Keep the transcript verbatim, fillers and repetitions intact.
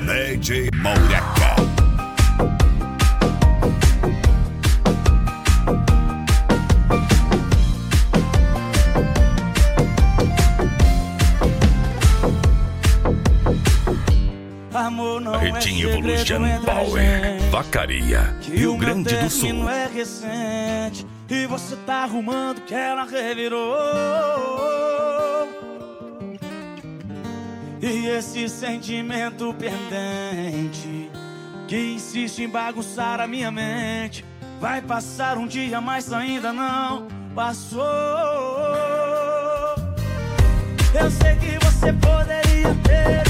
D J Moureca. Barretinho Evolution Power, Vacaria, Rio Grande do Sul. Não é recente e você tá arrumando que ela revirou. E esse sentimento pendente que insiste em bagunçar a minha mente vai passar um dia, mas ainda não passou. Eu sei que você poderia ter